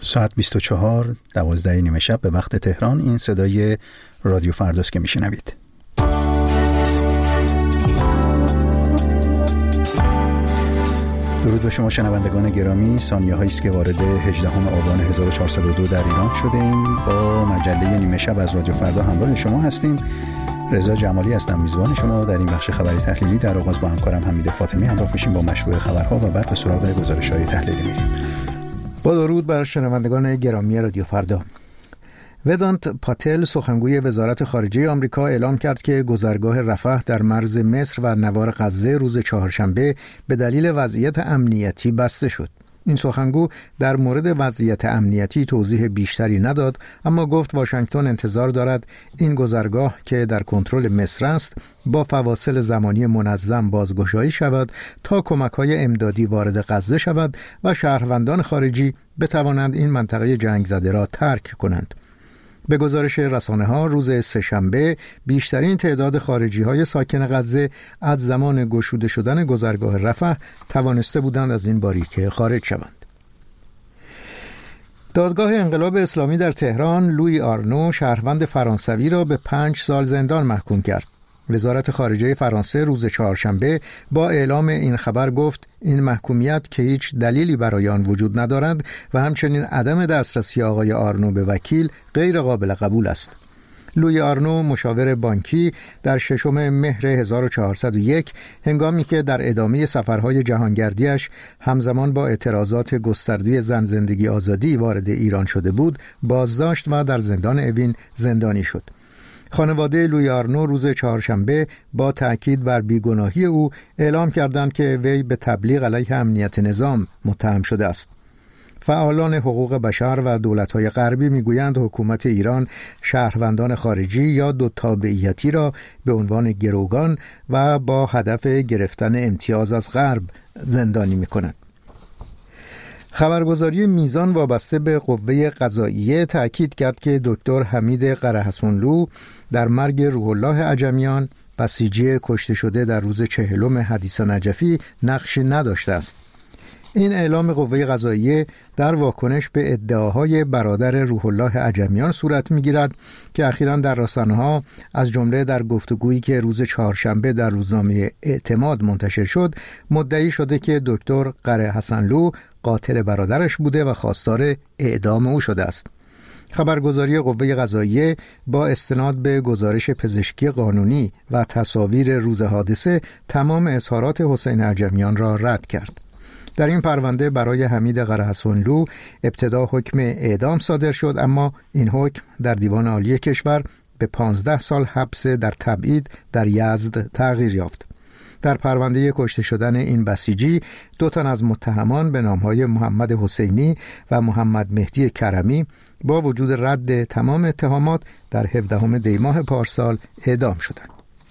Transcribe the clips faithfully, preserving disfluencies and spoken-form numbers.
ساعت بیست و چهار دوازده نیمه شب به وقت تهران. این صدای رادیو فرداست که میشنوید. درود به شما شنوندگان گرامی. ثانیه هایی است که وارد هجدهم آبان هزار و چهارصد و دو در ایران شده ایم. با مجله نیمه شب از رادیو فردا همراه شما هستیم. رضا جمالی هستم میزبان شما در این بخش خبری تحلیلی. در آغاز با همکارم حمید فاطمی همراه میشیم با مشروع خبرها و بعد به سراغ گزارش‌های تحلیلی میریم. با درود بر شنوندگان گرامی رادیو فردا. ودانت پاتل سخنگوی وزارت خارجه آمریکا اعلام کرد که گذرگاه رفح در مرز مصر و نوار غزه روز چهارشنبه به دلیل وضعیت امنیتی بسته شد. این سخنگو در مورد وضعیت امنیتی توضیح بیشتری نداد، اما گفت واشنگتن انتظار دارد این گذرگاه که در کنترل مصر است با فواصل زمانی منظم بازگشایی شود تا کمک‌های امدادی وارد غزه شود و شهروندان خارجی بتوانند این منطقه جنگ زده را ترک کنند. به گزارش رسانه‌ها روز سه‌شنبه بیشترین تعداد خارجی‌های ساکن غزه از زمان گشوده شدن گذرگاه رفح توانسته بودند از این باریکه خارج شوند. دادگاه انقلاب اسلامی در تهران لویی آرنو شهروند فرانسوی را به پنج سال زندان محکوم کرد. وزارت خارجه فرانسه روز چهارشنبه با اعلام این خبر گفت این محکومیت که هیچ دلیلی برای آن وجود ندارد و همچنین عدم دسترسی آقای آرنو به وکیل غیر قابل قبول است. لویی آرنو مشاور بانکی در ششم مهر هزار و چهارصد و یک هنگامی که در ادامه سفرهای جهانگردیش همزمان با اعتراضات گسترده زن زندگی آزادی وارد ایران شده بود، بازداشت و در زندان اوین زندانی شد. خانواده لویی آرنو روز چهارشنبه با تأکید بر بیگناهی او اعلام کردند که وی به تبلیغ علیه امنیت نظام متهم شده است. فعالان حقوق بشر و دولت‌های غربی می‌گویند حکومت ایران شهروندان خارجی یا دو تابعیتی را به عنوان گروگان و با هدف گرفتن امتیاز از غرب زندانی می‌کند. خبرگزاری میزان وابسته به قوه قضاییه تأکید کرد که دکتر حمید قرهحسنلو در مرگ روح الله عجمیان بسیجی کشته شده در روز چهلم حدیث نجفی نقشی نداشته است. این اعلام قوه قضاییه در واکنش به ادعاهای برادر روح الله عجمیان صورت می‌گیرد که اخیراً در رسانه‌ها از جمله در گفتگویی که روز چهارشنبه در روزنامه اعتماد منتشر شد مدعی شده که دکتر قرهحسنلو قاتل برادرش بوده و خواستار اعدام او شده است. خبرگزاری قوه قضاییه با استناد به گزارش پزشکی قانونی و تصاویر روز حادثه تمام اظهارات حسین عجمیان را رد کرد. در این پرونده برای حمید قرهحسنلو ابتدا حکم اعدام صادر شد، اما این حکم در دیوان عالی کشور به پانزده سال حبس در تبعید در یزد تغییر یافت. در پرونده کشته شدن این بسیجی دو تن از متهمان به نامهای محمد حسینی و محمد مهدی کرمی با وجود رد تمام اتهامات در هفدهم دی ماه پارسال اعدام شدند.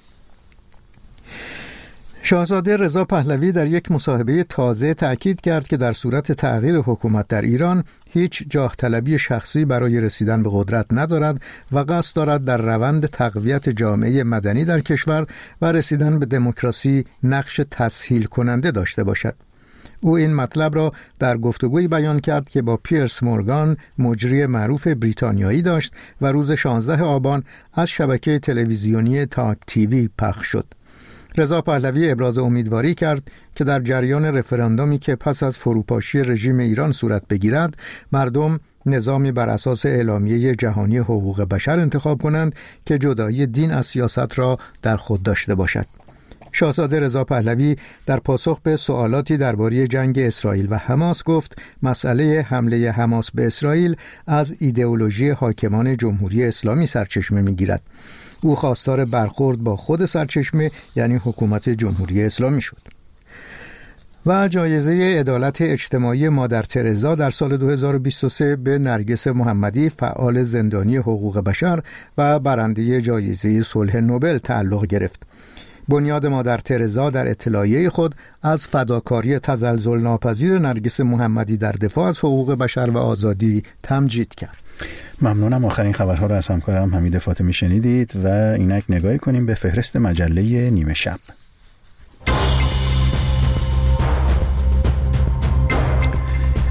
شاهزاده رضا پهلوی در یک مصاحبه تازه تأکید کرد که در صورت تغییر حکومت در ایران هیچ جاه طلبی شخصی برای رسیدن به قدرت ندارد و قصد دارد در روند تقویت جامعه مدنی در کشور و رسیدن به دموکراسی نقش تسهیل کننده داشته باشد. او این مطلب را در گفتگویی بیان کرد که با پیرس مورگان مجری معروف بریتانیایی داشت و روز شانزده آبان از شبکه تلویزیونی تاک تیوی پخش شد. رضا پهلوی ابراز امیدواری کرد که در جریان رفراندومی که پس از فروپاشی رژیم ایران صورت بگیرد مردم نظامی بر اساس اعلامیه جهانی حقوق بشر انتخاب کنند که جدایی دین از سیاست را در خود داشته باشد. شاهزاده رضا پهلوی در پاسخ به سوالاتی درباره جنگ اسرائیل و حماس گفت مسئله حمله حماس به اسرائیل از ایدئولوژی حاکمان جمهوری اسلامی سرچشمه می‌گیرد. او خواستار برخورد با خود سرچشمه یعنی حکومت جمهوری اسلامی شد. و جایزه عدالت اجتماعی مادر ترزا در سال دو هزار و بیست و سه به نرگس محمدی فعال زندانی حقوق بشر و برنده جایزه صلح نوبل تعلق گرفت. بنیاد مادر ترزا در اطلاعیه خود از فداکاری تزلزل ناپذیر نرگس محمدی در دفاع از حقوق بشر و آزادی تمجید کرد. ممنونم. آخرین خبرها را از همکارم حمید فاطمی شنیدید و اینک نگاهی کنیم به فهرست مجله نیمه شب.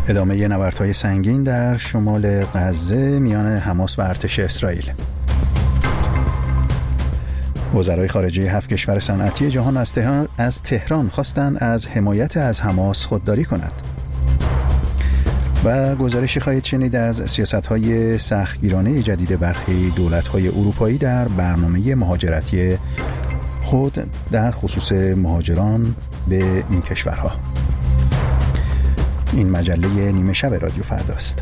ادامه نبردهای سنگین در شمال غزه میان حماس و ارتش اسرائیل. وزرای خارجه هفت کشور صنعتی جهان از تهران, از تهران خواستند از حمایت از حماس خودداری کند. و گزارشی خواهید شنید از سیاست‌های سختگیرانه جدید برخی دولت‌های اروپایی در برنامه مهاجرتی خود در خصوص مهاجران به این کشورها. این مجله نیمه شب رادیو فردا است.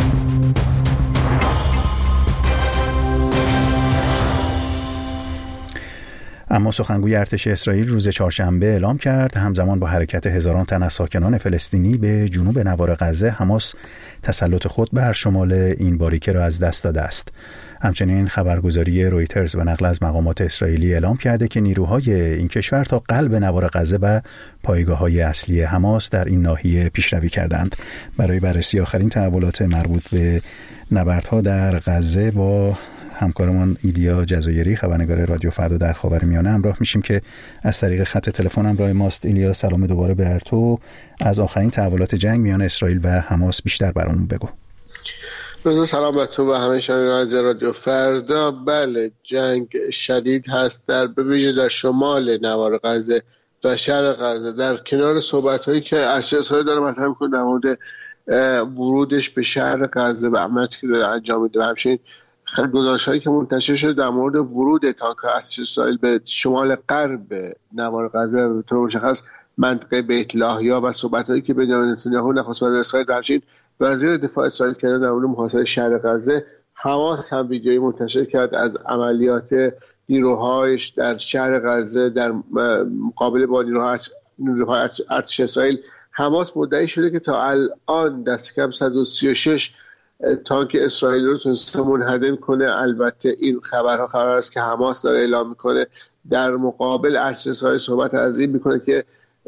اما سخنگوی ارتش اسرائیل روز چهارشنبه اعلام کرد همزمان با حرکت هزاران تن از ساکنان فلسطینی به جنوب نوار غزه، حماس تسلط خود بر شمال این باریکه را از دست داده است. همچنین خبرگزاری رویترز و نقل از مقامات اسرائیلی اعلام کرده که نیروهای این کشور تا قلب نوار غزه و پایگاه‌های اصلی حماس در این ناحیه پیشروی کردند. برای بررسی آخرین تحولات مربوط به نبردها در غزه با همکارمان ایلیا جزایری خبرنگار رادیو فردا در خاورمیانه همراه میشیم که از طریق خط تلفن همراه ماست. ایلیا سلام دوباره بر تو. از آخرین تحولات جنگ میان اسرائیل و حماس بیشتر برامون بگو. روز سلام بر تو و همه شنوندگان رادیو فردا. بله، جنگ شدید هست در بویژه در شمال نوار غزه و شرق غزه، در کنار صحبت‌هایی که ارتش اسرائیل داره مطرح می‌کنه در مورد ورودش به شرق غزه و عملیاتی که داره انجام میده و همچنین گزارش‌هایی که منتشر شده در مورد ورود تانک ارتش اسرائیل به شمال غرب نوار غزه و به طور مشخص منطقه بیت لاهیا و صحبت‌هایی که بنیامین نتانیاهو نخست وزیر اسرائیل همچنین وزیر دفاع اسرائیل کردن در مورد محاصره شهر غزه. حماس هم ویدیویی منتشر کرد از عملیات نیروهایش در شهر غزه در مقابله با نیروهای ارتش اسرائیل. حماس مدعی شده که تا الان دست کم صد و سی و شش تانک اسرائیل رو تونسته منهدم کنه. البته این خبرها خبر است که حماس داره اعلام میکنه. در مقابل ارتش اسرائیل صحبت از این میکنه که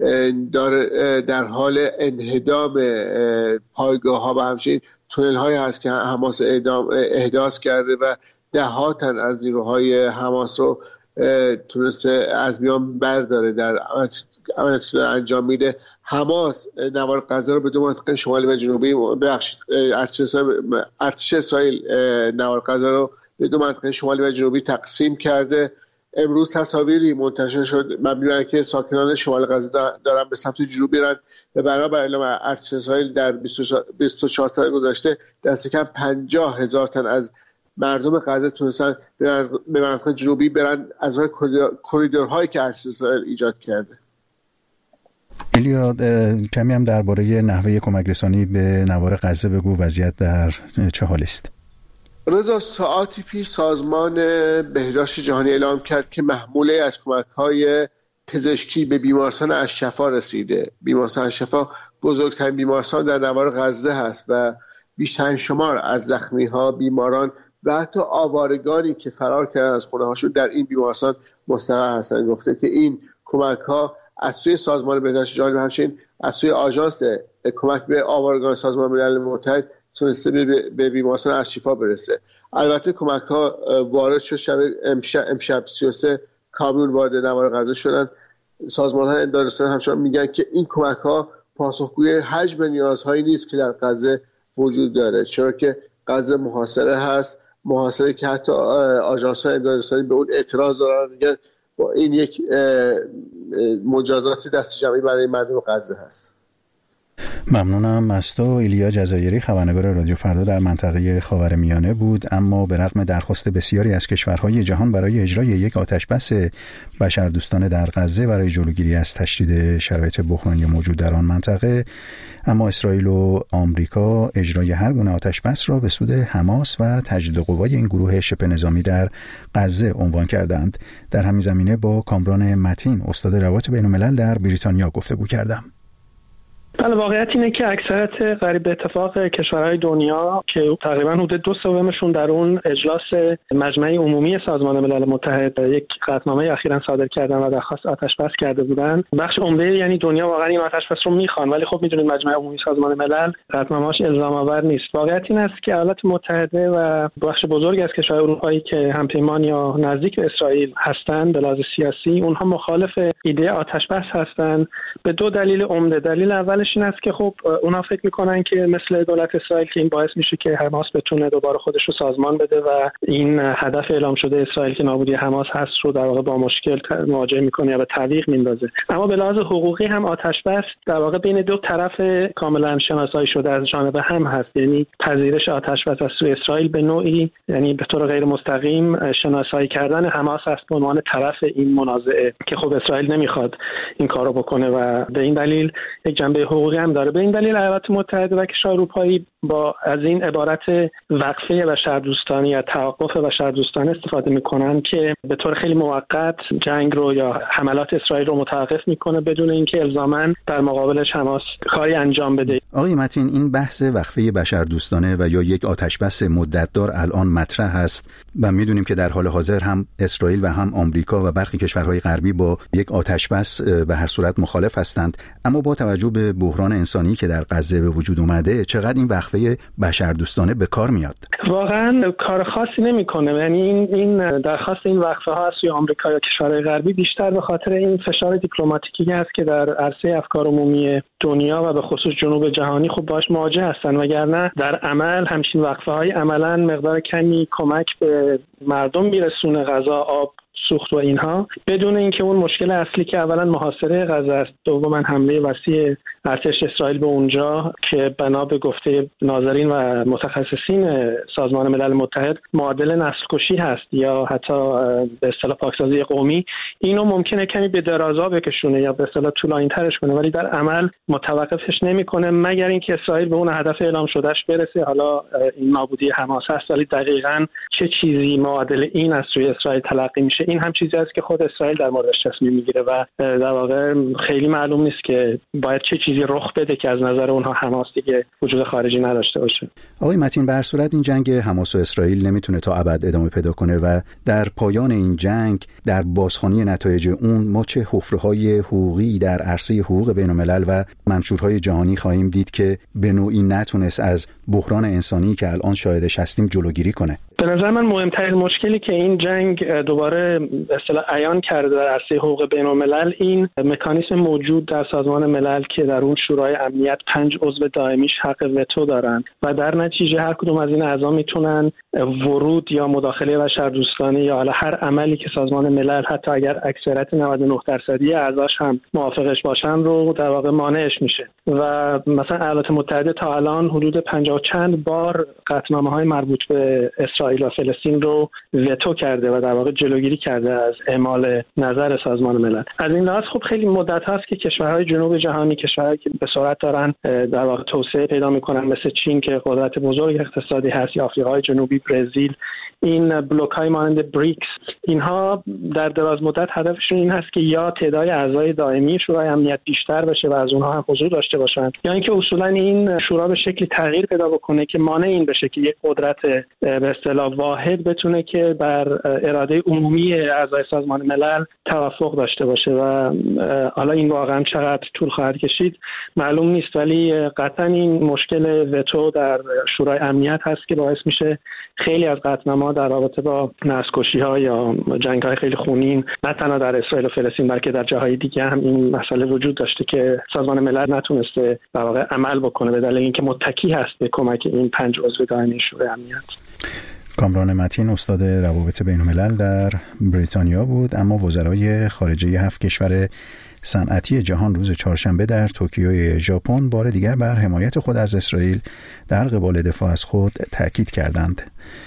داره در حال انهدام پایگاه ها و همچنین تونل های هست که حماس احداث کرده و ده ها تن از نیروهای حماس رو تونسته از میان برداره در عملیاتی که انجام میده. حماس نوار غزه رو به دو منطقه شمالی و جنوبی بخشید. ارتش اسرائیل نوار غزه رو به دو منطقه شمالی و جنوبی تقسیم کرده. امروز تصاویری منتشر شد مبنی بر اینکه ساکنان شمال غزه دارن به سمت جنوب میرن و بنابر اعلام ارتش اسرائیل در بیست و چهار ساعت گذشته دست کم پنجاه هزار تن از مردم غزه تونستن به منطقه جنوبی برن از راه کریدورهایی که ارتش اسرائیل ایجاد کرده. ایلیا، کمی هم درباره نحوه کمک رسانی به نوار غزه بگو. وضعیت در چه حالی است؟ رضا، ساعتی پیش سازمان بهداشت جهانی اعلام کرد که محموله از کمک‌های پزشکی به بیمارستان الشفا رسیده. بیمارستان الشفا بزرگترین بیمارستان در نوار غزه هست و بیشترین شمار از زخمی‌ها، بیماران و حتی آوارگانی که فرار کردن از خونه‌هاشون در این بیمارستان مستقر هستند. گفته که این کمک‌ها از سوی سازمان بهداشت جهانی و همچنین از سوی آژانس کمک به آوارگان سازمان ملل متحد تونسته به بیمارستان الشفا برسه. البته کمک ها وارد شد. شب امشب, امشب سی و سه کامیون وارد نوار غزه شدن. سازمان های امداد رسانی همچنان میگن که این کمک ها پاسخگوی حجم نیازهایی نیست که در غزه وجود داره، چرا که غزه محاصره هست، محاصره که حتی آژانس های امداد رسانی به اون اعتراض دارن، میگن این یک مجازات دست جمعی برای مردم غزه هست. ممنونم از تو. ایلیا جزایری خبرنگار رادیو فردا در منطقه خاورمیانه بود. اما به رغم درخواست بسیاری از کشورهای جهان برای اجرای یک آتشبس بشردوستانه در غزه برای جلوگیری از تشدید شرایط بحرانی موجود در آن منطقه، اما اسرائیل و آمریکا اجرای هر گونه آتشبس را به سود حماس و تجدید قوای این گروه شبه نظامی در غزه عنوان کردند. در همین زمینه با کامران متین، استاد روابط بین‌الملل در بریتانیا گفتگو کردم. بله، واقعیت اینه که اکثریت قریب به اتفاق کشورهای دنیا که تقریبا حدود دو سومشون در اون اجلاس مجمع عمومی سازمان ملل متحد یک قطعنامه اخیراً صادر کردن و درخواست آتشبس کرده بودن، بخش عمده یعنی دنیا واقعا این آتشبس رو میخوان، ولی خب میدونید مجمع عمومی سازمان ملل قطعنامه‌اش الزام آور نیست. واقعیت این است که ایالات متحده و بخش بزرگ از کشورهای اروپایی که همپیمان یا نزدیک به اسرائیل هستند به لحاظ سیاسی، اونها مخالف ایده آتشبس هستند به دو دلیل عمده. دلیل اول علتش این است که خب اونا فکر میکنن که مثل دولت اسرائیل که این باعث میشه که حماس بتونه دوباره خودش رو سازمان بده و این هدف اعلام شده اسرائیل که نابودی حماس هست رو در واقع با مشکل مواجه میکنه یا به تعویق میندازه. اما به لحاظ حقوقی هم آتش بس در واقع بین دو طرف کاملا شناسایی شده از جانب هم هست، یعنی پذیرش آتش بس از سوی اسرائیل به نوعی، یعنی به طور غیر مستقیم شناسایی کردن حماس است به عنوان طرف این منازعه که خب اسرائیل نمیخواد این کارو بکنه و به این دلیل یک جنبه حقوقی هم داره. به این دلیل ایالات متحده و کشورهای اروپایی با از این عبارت وقفه بشردوستانه یا توقف بشردوستانه استفاده میکنن که به طور خیلی موقت جنگ رو یا حملات اسرائیل رو متوقف میکنه بدون اینکه الزاماً در مقابلش حماس کاری انجام بده. آقای متین، این بحث وقفه بشردوستانه و یا یک آتشبس مدتدار الان مطرح است و میدونیم که در حال حاضر هم اسرائیل و هم آمریکا و برخی کشورهای غربی با یک آتشبس به هر صورت مخالف هستند، اما با توجه به بحران انسانی که در غزه به وجود اومده چقدر این وقفه بشردوستانه به کار میاد؟ واقعا کار خاصی نمیکنه. یعنی این این درخواست این وقفه ها از سوی آمریکا یا کشورهای غربی بیشتر به خاطر این فشار دیپلماتیکی است که در عرصه افکار عمومی دنیا و به خصوص جنوب جهانی خب باش مواجه هستن، وگرنه در عمل همچین وقفه های عملا مقدار کمی کمک به مردم میرسونه، غذا، آب، سوخت و اینها، بدون اینکه اون مشکل اصلی که اولا محاصره غزه است، دوما حمله وسیع ارتش اسرائیل به اونجا که بنا به گفته ناظرین و متخصصین سازمان ملل متحد معادل نسل کشی هست یا حتی به اصطلاح پاکسازی قومی، اینو ممکنه کمی به درازا بکشونه یا به اصطلاح طولانی ترش کنه، ولی در عمل متوقفش نمیکنه مگر اینکه اسرائیل به اون هدف اعلام شدهش برسه. حالا این نابودی حماس است، ولی دقیقاً چه چیزی معادل این از سوی اسرائیل تلقی میشه این هم چیزی است که خود اسرائیل در موردش تصمیم میگیره و در واقع خیلی معلوم نیست که باید چه چیزی رخ بده که از نظر اونها حماس دیگه وجود خارجی نداشته باشه. آقای متین، به هر صورت این جنگ حماس و اسرائیل نمیتونه تا ابد ادامه پیدا کنه و در پایان این جنگ در بازخوانی نتایج اون ما چه حفره‌های حقوقی در عرصه حقوق بین‌الملل و منشورهای جهانی خواهیم دید که به نوعی نتونست از بحران انسانی که الان شاهدش هستیم جلوگیری کنه. به نظر من مهمترین مشکلی که این جنگ دوباره به اصطلاح عیان کرده در عرصه حقوق بین‌الملل این مکانیزم موجود در سازمان ملل که در اون شورای امنیت پنج عضو دائمیش حق وتو دارن و در نتیجه هر کدوم از این اعضا میتونن ورود یا مداخله بشردوستانه یا حالا هر عملی که سازمان ملل حتی اگر اکثریت نود و نه درصدی اعضاش هم موافقش باشن رو در واقع مانعش میشه. و مثلا ایالات متحده تا الان حدود پنجاه و چند بار قطعنامه‌های مربوط به اسرائیل و فلسطین رو وتو کرده و در واقع جلوگیری کرده از اعمال نظر سازمان ملل. از این لحاظ خب خیلی مدت هست که کشورهای جنوب جهانی، کشورهایی که به سرعت دارن در واقع توسعه پیدا میکنن مثل چین که قدرت بزرگ اقتصادی هست یا آفریقای جنوبی، برزیل، این بلوک های مانند بریکس، اینها در دراز مدت هدفشون این هست که یا تعداد اعضای دائمی شورای امنیت بیشتر بشه و از اونها هم حضور داشته باشن یا اینکه اصولا این شورا به شکلی تغییر پیدا بکنه که مانع این بشه که یک قدرت به اصطلاح واحد بتونه که بر اراده عمومی اعضای سازمان ملل توافق داشته باشه و حالا این واقعا چقدر طول خواهد کشید معلوم نیست، ولی قطعا این مشکل وتو در شورای امنیت هست که باعث میشه خیلی از قطعنامه‌ها در رابطه با نسل‌کشی‌ها یا جنگ‌های خیلی خونین نه تنها در اسرائیل و فلسطین بلکه در جاهای دیگه هم این مسئله وجود داشته که سازمان ملل نتونسته در واقع عمل بکنه به دلیل اینکه متکی هست به کمک این پنج عضو دائمی شورای امنیت. کامران متین استاد روابط بین‌الملل در بریتانیا بود. اما وزرای خارجه هفت کشور صنعتی جهان روز چهارشنبه در توکیوی ژاپن بار دیگر بر حمایت خود از اسرائیل در قبال دفاع از خود تأکید کردند.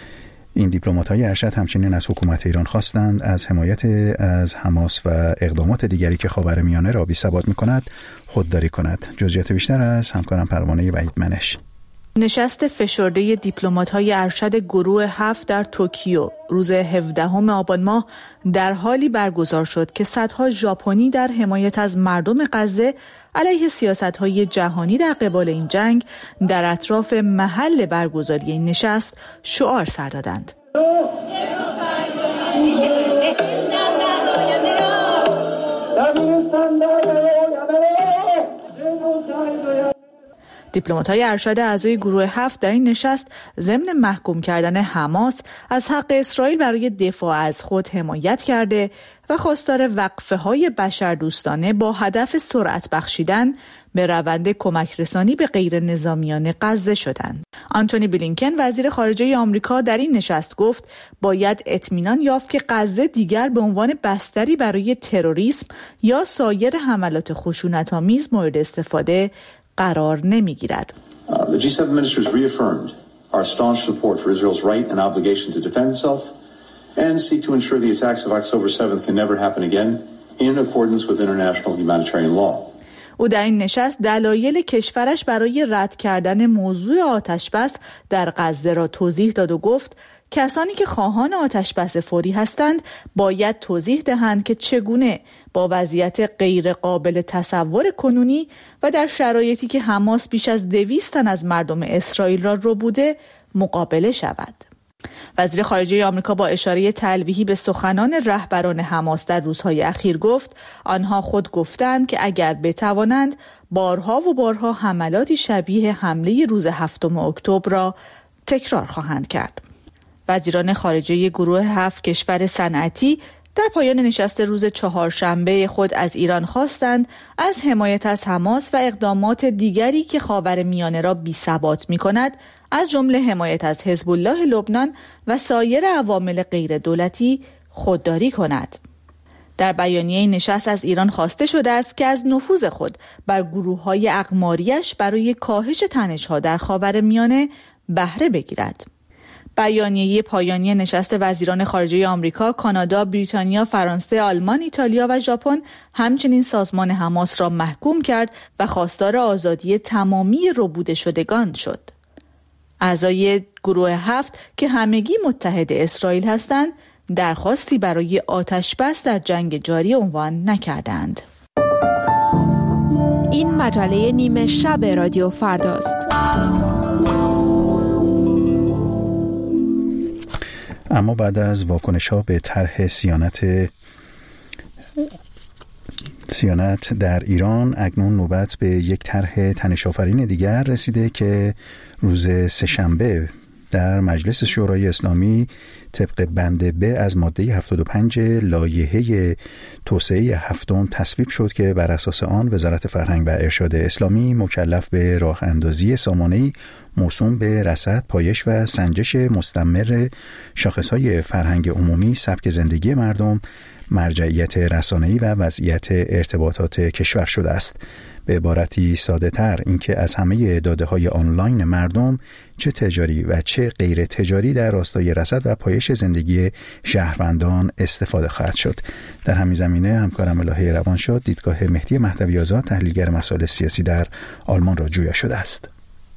این دیپلمات‌های ارشد همچنین از حکومت ایران خواستند از حمایت از حماس و اقدامات دیگری که خاورمیانه را بی‌ثبات می‌کند خودداری کند. جزئیات بیشتر از همکارم پروانه وحید منش. نشست فشرده دیپلمات‌های ارشد گروه هفت در توکیو روز هفدهم آبان ماه در حالی برگزار شد که صدها ژاپنی در حمایت از مردم غزه علیه سیاست‌های جهانی در قبال این جنگ در اطراف محل برگزاری این نشست شعار سر دادند. دیپلمات‌های ارشد اعضای گروه هفت در این نشست ضمن محکوم کردن حماس از حق اسرائیل برای دفاع از خود حمایت کرده و خواستار وقفه‌های بشردوستانه با هدف سرعت بخشیدن به روند کمک رسانی به غیر نظامیان غزه شدند. آنتونی بلینکن وزیر خارجه آمریکا در این نشست گفت باید اطمینان یافت که غزه دیگر به عنوان بستری برای تروریسم یا سایر حملات خشونت‌آمیز مورد استفاده قرار نمیگیرد. Uh, the G seven ministers reaffirmed our staunch support for Israel's right and obligation to defend itself and seek to ensure the attacks of October seventh can never happen again in accordance with international humanitarian law. او در این نشست دلایل کشورش برای رد کردن موضوع آتش‌بس در غزه را توضیح داد و گفت کسانی که خواهان آتش‌بس فوری هستند باید توضیح دهند که چگونه با وضعیت غیر قابل تصور کنونی و در شرایطی که حماس بیش از دویست تن از مردم اسرائیل را ربوده مقابله شود. وزیر خارجه آمریکا با اشاره تلویحی به سخنان رهبران حماس در روزهای اخیر گفت آنها خود گفتند که اگر بتوانند بارها و بارها حملاتی شبیه حمله روز هفتم اکتبر را تکرار خواهند کرد. وزیران خارجه گروه هفت کشور صنعتی در پایان نشست روز چهارشنبه خود از ایران خواستند از حمایت از حماس و اقدامات دیگری که خاورمیانه را بی‌ثبات می‌کند، از جمله حمایت از حزب الله لبنان و سایر عوامل غیر دولتی خودداری کند. در بیانیه نشست از ایران خواسته شده است که از نفوذ خود بر گروه‌های اقماریش برای کاهش تنش‌ها در خاورمیانه بهره بگیرد. بیانیه پایانی نشست وزیران خارجه آمریکا، کانادا، بریتانیا، فرانسه، آلمان، ایتالیا و ژاپن همچنین سازمان حماس را محکوم کرد و خواستار آزادی تمامی ربوده شدگان شد. اعضای گروه هفت که همگی متحد اسرائیل هستند، درخواستی برای آتش‌بس در جنگ جاری عنوان نکردند. این مجله نیمه شب رادیو فرداست. اما بعد از واکنش‌ها به طرح صیانت صیانت در ایران، اکنون نوبت به یک طرح تنش‌آفرین دیگر رسیده که روز سه‌شنبه در مجلس شورای اسلامی طبق بند ب از ماده هفتاد و پنج لایحه توسعه هفتم تصویب شد که بر اساس آن وزارت فرهنگ و ارشاد اسلامی مکلف به راه اندازی سامانه‌ای موسوم به رصد، پایش و سنجش مستمر شاخص‌های فرهنگ عمومی، سبک زندگی مردم، مرجعیت رسانه‌ای و وضعیت ارتباطات کشور شده است. به عبارتی ساده تر اینکه از همه داده‌های آنلاین مردم چه تجاری و چه غیر تجاری در راستای رصد و پایش زندگی شهروندان استفاده خواهد شد. در همین زمینه همکارم الهه روانشاد دیدگاه مهدی مهدوی آزاد تحلیلگر مسائل سیاسی در آلمان را جویا شده است.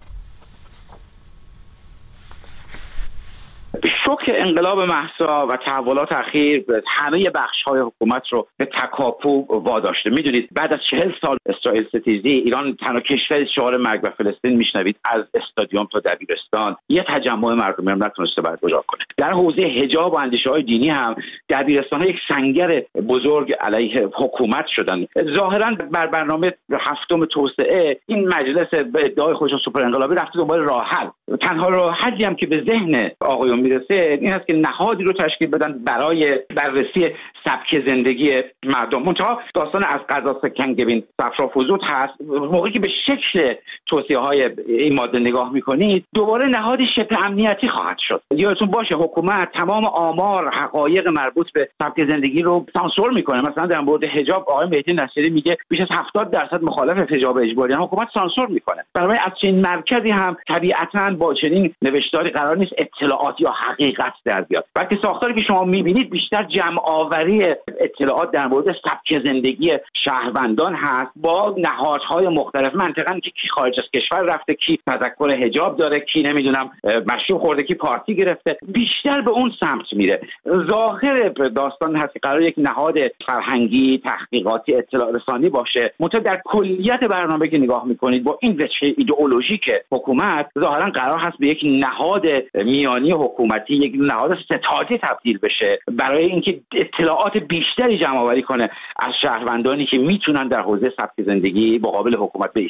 شوک انقلاب مهسا و تحولات اخیر همه بخش‌های حکومت رو به تکاپو واداشته. میدونید بعد از چهل سال اسرائیل ستیزی، ایران تنها کشوری شعار مرگ و فلسطین میشنوید از استادیوم تا دبیرستان یه تجمع مردمی هم نتونسته برگزار کنه. در حوزه حجاب و اندیشه‌های دینی هم دبیرستان‌ها یک سنگر بزرگ علیه حکومت شدن. ظاهراً بر برنامه هفتم توسعه این مجلس به ادعای خودش سوپر انقلابی رفته دنبال راه حل. تنها راه حلی هم که به ذهن آقایون میرسه این است که نهادی رو تشکیل بدن برای بررسی سبک زندگی مردم. منتها داستان از قضا سکنگبین صفرا فزود هست. موقعی که به شکل توصیه‌های این ماده نگاه می‌کنید دوباره نهادی شبه امنیتی خواهد شد. یادتون باشه حکومت تمام آمار حقایق مربوط به سبک زندگی رو سانسور می‌کنه. مثلا در مورد حجاب آقای مهدی نصیری میگه بیش از هفتاد درصد مخالف حجاب اجباری، حکومت سانسور می‌کنه. برای از چنین مرکزی هم طبیعتاً با چنین نوشتاری قرار نیست اطلاعات یا حقیقت در بیاد، بلکه ساختاری که شما می‌بینید بیشتر جمع آوری اطلاعات در مورد سبک زندگی شهروندان هست با نهادهای مختلف، منطقه‌ای که کی خارج از کشور رفته، کی تذکر حجاب داره، کی نمیدونم مشروب خورده، کی پارتی گرفته، بیشتر به اون سمت میره. ظاهر داستان هست که قرار یک نهاد فرهنگی تحقیقاتی اطلاع رسانی باشه، منتها در کلیت برنامه که نگاه میکنید با این وجه ایدئولوژیک حکومت ظاهرا قرار هست به یک نهاد میانی حکومتی، یک نهاد ستادی تبدیل بشه برای اینکه اطلاعات بیشتری جمع آوری کنه از شهروندانی که میتونن در حوزه سبک زندگی مقابل حکومت بایستن.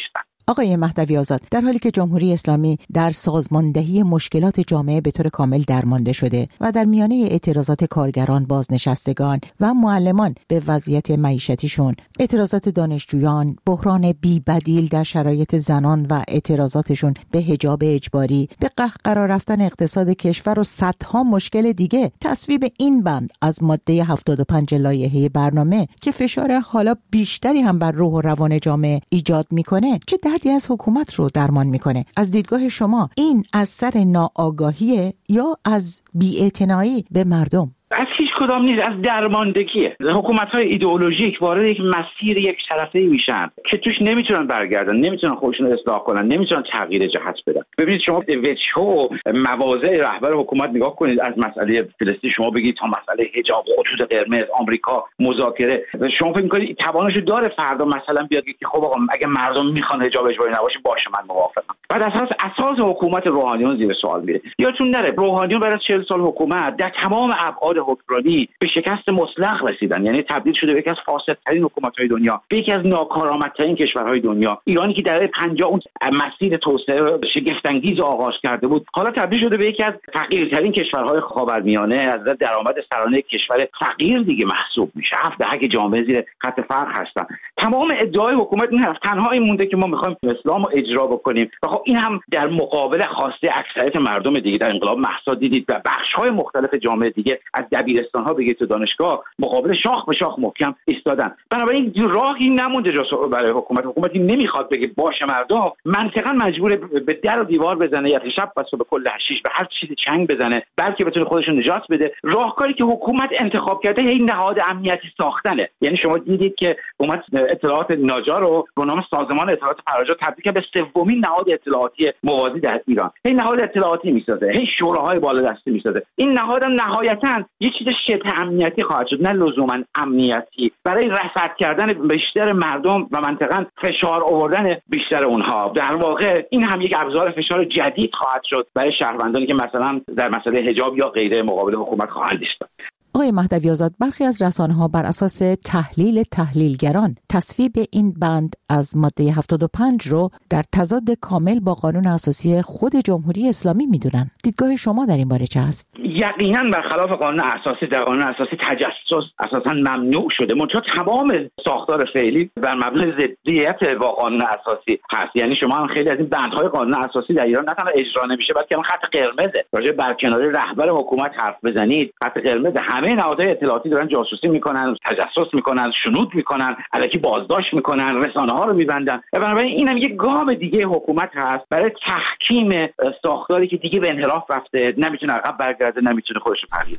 آقای مهدوی آزاد، در حالی که جمهوری اسلامی در سازماندهی مشکلات جامعه به طور کامل درمانده شده و در میانه اعتراضات کارگران، بازنشستگان و معلمان به وضعیت معیشتیشون، اعتراضات دانشجویان، بحران بی‌بدیل در شرایط زنان و اعتراضاتشون به حجاب اجباری، به قهقرا رفتن اقتصاد کشور و صدها مشکل دیگه، تصویب این بند از ماده هفتاد و پنج لایحه برنامه که فشار حالا بیشتری هم بر روح و روان جامعه ایجاد میکنه، چه دردی از حکومت رو درمان میکنه؟ از دیدگاه شما این از سر ناآگاهیه یا از بی‌اعتنایی به مردم؟ از هیچ کدام نیست، از درماندگیه. حکومت‌های ایدئولوژیک وارد یک مسیر یک طرفه‌ای میشن که توش نمیتونن برگردن، نمیتونن خودشون رو اصلاح کنن، نمیتونن تغییر جهت بدن. ببینید شما به وجه و مواضع رهبر حکومت نگاه کنید، از مسئله فلسطین شما بگید تا مسئله حجاب، خطوط قرمز، آمریکا، مذاکره. شما فکر می‌کنید توانشو داره فردا مثلا بیاد که خب آقا اگه مردم میخوان حجاب اجباری نباشه باشه من موافقم. بعد اساس اساس حکومت روحانیون زیر سوال میره. یادتون نره روحانیون بعد از چهل سال حکومت در تمام ابعاد حکمرانی به شکست مطلق رسیدن، یعنی تبدیل شده به یکی از فاسدترین حکومت‌های دنیا، به یکی از ناکارآمدترین کشورهای دنیا. ایرانی که در پنجاه اون مسیر توسعه شگفت‌انگیز آغاز کرده بود، حالا تبدیل شده به یکی از فقیرترین کشورهای خاورمیانه، از درآمد سرانه کشور فقیر دیگه محسوب میشه. هفت دهه جامعه زیر خط فقر هستن. تمام ادعای حکومت این هست، تنها این مونده که ما می‌خوایم اسلام رو اجرا بکنیم. و خب این هم در مقابل خواسته اکثریت مردم دیگه. در انقلاب مهسا دیدید و بخش‌های مختلف جامعه دیگه از دبیرستان ها بگید تو دانشگاه مقابل شاخ به شاخ محکم ایستادن. بنابراین راهی نمونده جز برای حکومت. حکومتی نمیخواد بگه باشه مردم، منطقاً مجبور به در و دیوار بزنه یا شب بس به کل هشیش به هر چیزی چنگ بزنه بلکه بتونه خودش رو نجات بده. راهکاری که حکومت انتخاب کرده این نهاد امنیتی ساختنه. یعنی شما دیدید که حکومت اطلاعات ناجا رو به نام سازمان اطلاعات فرجا تبدیل کرد به سومین نهاد اطلاعاتی موازی در ایران. این نهاد اطلاعاتی میسازه، این شوراهای بالادستی میسازه. این نهاد هم نهایتاً یه چیز شبه امنیتی خواهد شد، نه لزوما امنیتی، برای رصد کردن بیشتر مردم و منطقاً فشار آوردن بیشتر اونها. در واقع این هم یک ابزار فشار جدید خواهد شد برای شهروندانی که مثلا در مسئله حجاب یا غیره مقابل حکومت خواهند ایستاد. آقای مهدوی آزاد، برخی از رسانه‌ها بر اساس تحلیل تحلیلگران تصویب این بند از ماده هفتاد و پنج رو در تضاد کامل با قانون اساسی خود جمهوری اسلامی میدونن. دیدگاه شما در این باره چه است؟ یقینا برخلاف قانون اساسی. در قانون اساسی تجسس اساسا ممنوع شده، منتها تمام ساختار فعلی بر مبنای ضدیت با قانون اساسی هست. یعنی شما هم خیلی از این بندهای قانون اساسی در ایران نه تنها اجرا نمیشه بلکه هم خط قرمزه. راجع به برکناری رهبر حکومت حرف بزنید، خط قرمز. همه نهادهای اطلاعاتی دارن جاسوسی میکنن، تجسس میکنن، شنود میکنن، الکی بازداشت میکنن، رسانه ها رو میبندن. بنابراین اینم یک گام دیگه حکومت هست برای تحکیم ساختاری که دیگه به انحراف رفته، نمیتونه عقب برگرده، نمیتونه خودش رو پرید.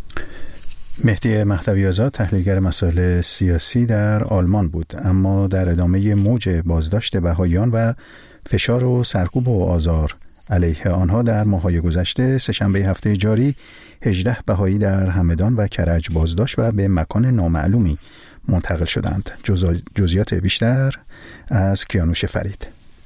مهدی مهدوی آزاد، تحلیلگر مسائل سیاسی در آلمان بود. اما در ادامه موج بازداشت بهائیان و فشار و سرکوب و آزار علیه آنها در ماه‌های گذشته، سه‌شنبه هفته جاری هجده بهایی در همدان و کرج بازداشت و به مکان نامعلومی منتقل شدند. جزئیات بیشتر از کیانوش فرید.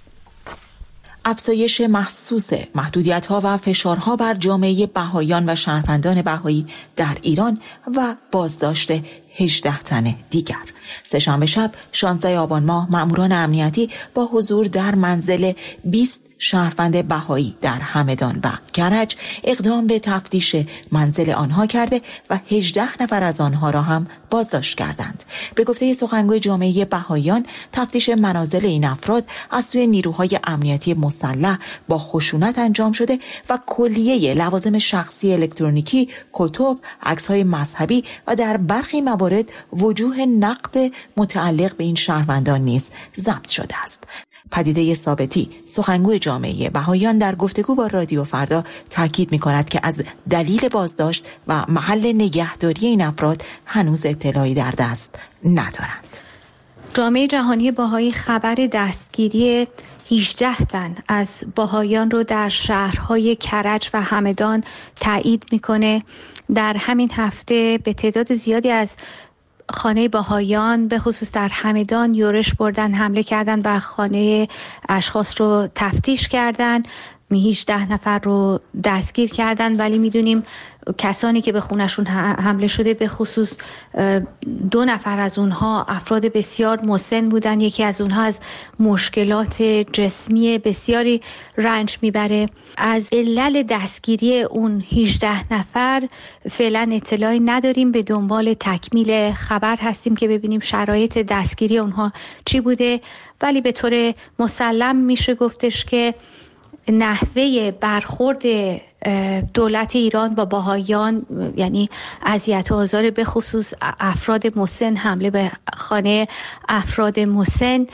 افزایش محسوس محدودیت‌ها و فشارها بر جامعه بهائیان و شهروندان بهایی در ایران و بازداشت هجده تن دیگر. سه‌شنبه شب شانزده آبان ماه مأموران امنیتی با حضور در منزل بیست شهروند بهایی در همدان و کرج اقدام به تفتیش منزل آنها کرده و هجده نفر از آنها را هم بازداشت کردند. به گفته سخنگوی جامعه بهائیان، تفتیش منازل این افراد از سوی نیروهای امنیتی مسلح با خشونت انجام شده و کلیه لوازم شخصی الکترونیکی، کتب، عکس‌های مذهبی و در برخی موارد وجوه نقد متعلق به این شهروندان نیز ضبط شده است. پدیده ثابتی، سخنگوی جامعه بهائیان، در گفتگو با رادیو فردا تاکید می‌کند که از دلیل بازداشت و محل نگهداری این افراد هنوز اطلاعی در دست ندارند. جامعه جهانی بهایی خبر دستگیری هجده تن از بهائیان رو در شهرهای کرج و همدان تایید می‌کنه. در همین هفته به تعداد زیادی از خانه بهائیان به خصوص در همدان یورش بردن، حمله کردن و خانه اشخاص رو تفتیش کردن. هجده نفر رو دستگیر کردن، ولی میدونیم کسانی که به خونشون حمله شده به خصوص دو نفر از اونها افراد بسیار مسن بودن. یکی از اونها از مشکلات جسمی بسیاری رنج میبره. از علل دستگیری اون هجده نفر فعلا اطلاعی نداریم، به دنبال تکمیل خبر هستیم که ببینیم شرایط دستگیری اونها چی بوده، ولی به طور مسلم میشه گفتش که نحوه برخورد دولت ایران با بهائیان، یعنی اذیت و آزار به خصوص افراد مسن، حمله به خانه افراد مسن،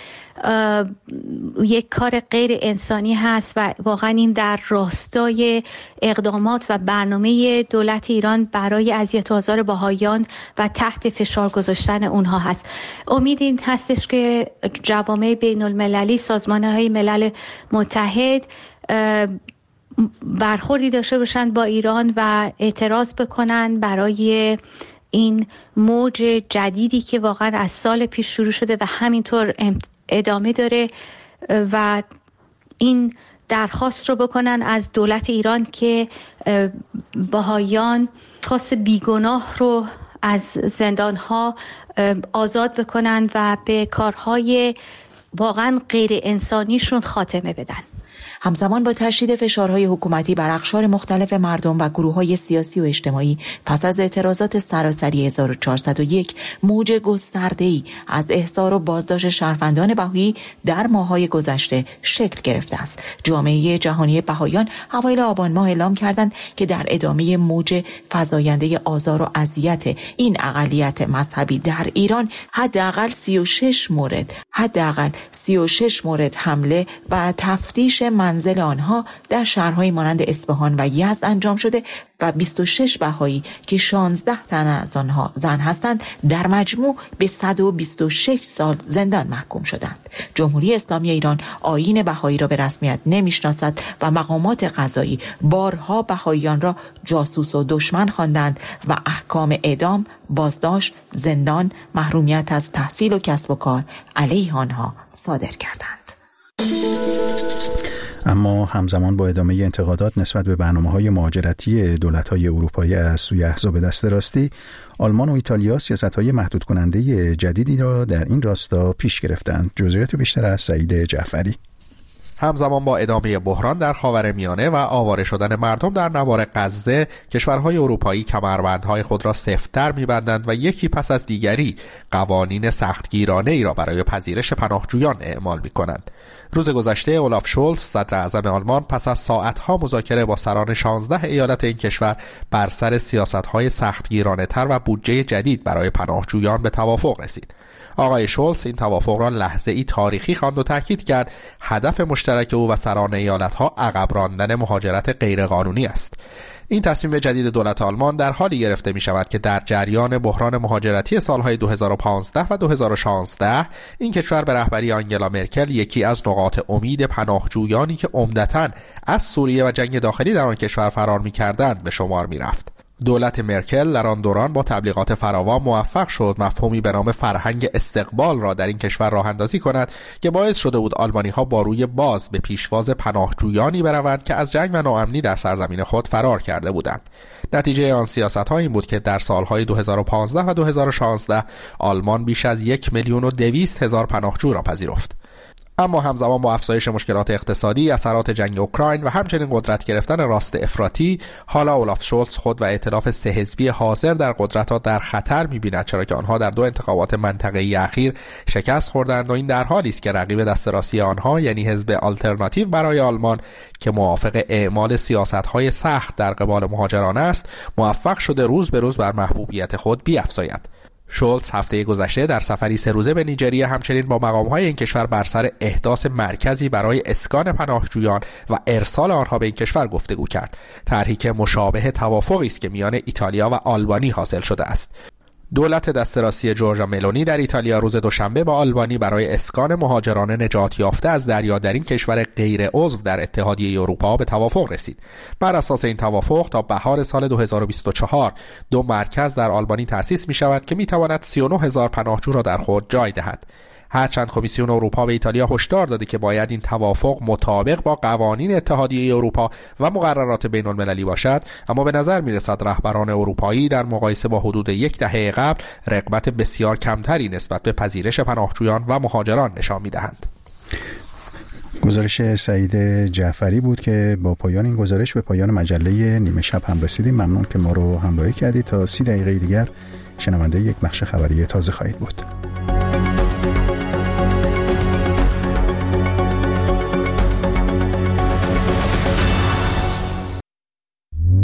یک کار غیر انسانی هست و واقعا این در راستای اقدامات و برنامه دولت ایران برای اذیت و آزار بهائیان و تحت فشار گذاشتن اونها هست. امید این هستش که جوامع بین المللی، سازمان‌های ملل متحد برخوردی داشته باشند با ایران و اعتراض بکنن برای این موج جدیدی که واقعا از سال پیش شروع شده و همینطور ادامه داره و این درخواست رو بکنن از دولت ایران که بهائیان خاص بیگناه رو از زندانها آزاد بکنن و به کارهای واقعا غیر انسانیشون خاتمه بدن. همزمان با تشدید فشارهای حکومتی بر اقشار مختلف مردم و گروه‌های سیاسی و اجتماعی، پس از اعتراضات سراسری هزار و چهارصد و یک، موج گسترده‌ای از احضار و بازداشت شهروندان بهایی در ماه‌های گذشته شکل گرفته است. جامعه جهانی بهائیان اوایل آبان ماه اعلام کردند که در ادامه موج فزاینده آزار و اذیت این اقلیت مذهبی در ایران، حداقل سی و شش مورد حداقل سی و شش مورد حمله و تفتیش منزل آنها در شهرهای مانند اصفهان و یزد انجام شده و بیست و شش بهایی که شانزده تن از آنها زن هستند در مجموع به صد و بیست و شش سال زندان محکوم شدند. جمهوری اسلامی ایران آیین بهایی را به رسمیت نمیشناسد و مقامات قضایی بارها بهاییان را جاسوس و دشمن خواندند و احکام اعدام، بازداشت، زندان، محرومیت از تحصیل و کسب و کار علیه آنها صادر کردند. اما همزمان با ادامه انتقادات نسبت به برنامه‌های مهاجرتی دولت‌های اروپایی از سوی احزاب دست راستی، آلمان و ایتالیا سیاست‌های محدود کننده جدیدی را در این راستا پیش گرفتند. جزئیات بیشتر از سعید جعفری. همزمان با ادامه بحران در خاورمیانه و آواره شدن مردم در نوار غزه، کشورهای اروپایی کمربندهای خود را سفت‌تر می‌بندند و یکی پس از دیگری قوانین سختگیرانه ای را برای پذیرش پناهجویان اعمال می‌کنند. روز گذشته اولاف شولز، صدر اعظم آلمان، پس از ساعت‌ها مذاکره با سران شانزده ایالت این کشور بر سر سیاست‌های سختگیرانه‌تر و بودجه جدید برای پناهجویان به توافق رسید. آقای شولز این توافق را لحظه‌ای تاریخی خواند و تاکید کرد هدف مشترک او و سران ایالت‌ها عقب راندن مهاجرت غیرقانونی است. این تصمیم جدید دولت آلمان در حالی گرفته می شود که در جریان بحران مهاجرتی سالهای دو هزار و پانزده و دو هزار و شانزده این کشور به رهبری آنگلا مرکل یکی از نقاط امید پناهجویانی که عمدتاً از سوریه و جنگ داخلی در آن کشور فرار می کردند به شمار می رفت. دولت مرکل در آن دوران با تبلیغات فراوان موفق شد مفهومی به نام فرهنگ استقبال را در این کشور راه اندازی کند که باعث شده بود آلمانی ها با روی باز به پیشواز پناهجویانی بروند که از جنگ و ناامنی در سرزمین خود فرار کرده بودند. نتیجه آن سیاست ها این بود که در سالهای دو هزار و پانزده و دو هزار و شانزده آلمان بیش از یک میلیون و دویست هزار پناهجو را پذیرفت. اما همزمان با افزایش مشکلات اقتصادی، اثرات جنگ اوکراین و همچنین قدرت گرفتن راست افراطی، حالا اولاف شولز خود و ائتلاف سه حزبی حاضر در قدرت را در خطر می‌بیند، چرا که آنها در دو انتخابات منطقه‌ای اخیر شکست خوردند و این در حالی است که رقیب دست راستی آنها یعنی حزب آلترناتیو برای آلمان که موافق اعمال سیاست‌های سخت در قبال مهاجران است، موفق شده روز به روز بر محبوبیت خود بیفزاید. شولز هفته گذشته در سفری سه روزه به نیجریه همچنین با مقام‌های این کشور بر سر احداث مرکزی برای اسکان پناهجویان و ارسال آنها به این کشور گفتگو کرد. طرحی که مشابه توافقی است که میان ایتالیا و آلبانی حاصل شده است. دولت دست راستی جورجا ملونی در ایتالیا روز دوشنبه با آلبانی برای اسکان مهاجران نجات یافته از دریا در این کشور غیر عضو در اتحادیه اروپا به توافق رسید. بر اساس این توافق تا بهار سال دو هزار و بیست و چهار دو مرکز در آلبانی تأسیس می شود که می تواند سی و نه هزار پناهجو را در خود جای دهد. هرچند کمیسیون اروپا به ایتالیا هشدار داده که باید این توافق مطابق با قوانین اتحادیه اروپا و مقررات بین المللی باشد، اما به نظر میرسد رهبران اروپایی در مقایسه با حدود یک دهه قبل رغبت بسیار کمتری نسبت به پذیرش پناهجویان و مهاجران نشان میدهند. گزارش سعید جعفری بود که با پایان این گزارش به پایان مجله نیمه شب هم رسیدیم. ممنون که ما رو همراهی کردید. تا سی دقیقه دیگر شنونده یک بخش خبری تازه خواهید بود.